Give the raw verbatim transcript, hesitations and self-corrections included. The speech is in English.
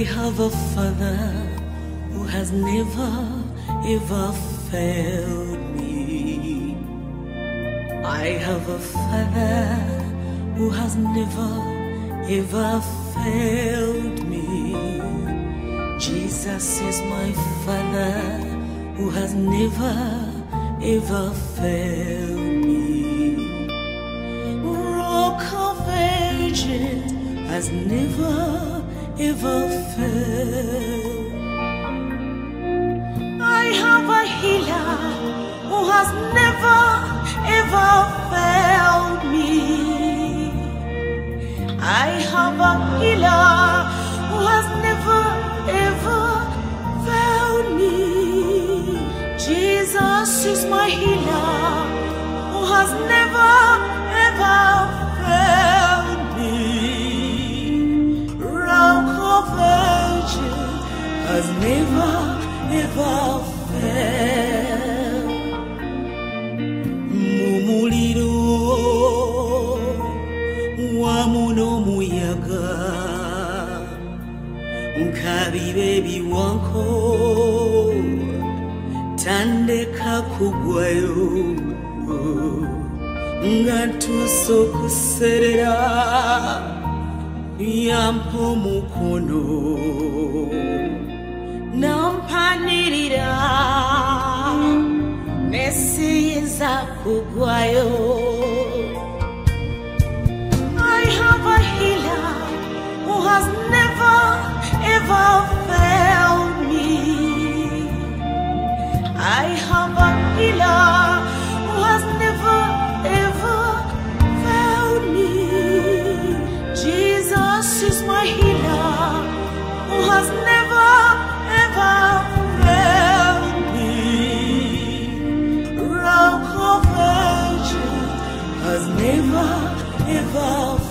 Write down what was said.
have a Father who has never ever failed me. I have a Father who has never ever failed me. Jesus is my Father who has never ever failed me. Rock of Ages has never ever failed. I have a healer who has never ever failed me. I have a healer who has never ever failed me. Jesus is my healer who has never ever failed me. Rock of Ages has never ever failed. Mumuliro wa muno muyaga nkabibe biwanko tandeka kugwayo nga tuso kuserera yampo mukono nampanirira nesiza kugwayo. I have a healer who has never ever failed me. I have a healer who has never ever failed me. Jesus is my healer who has never ever failed me. Rock of Ages has never ever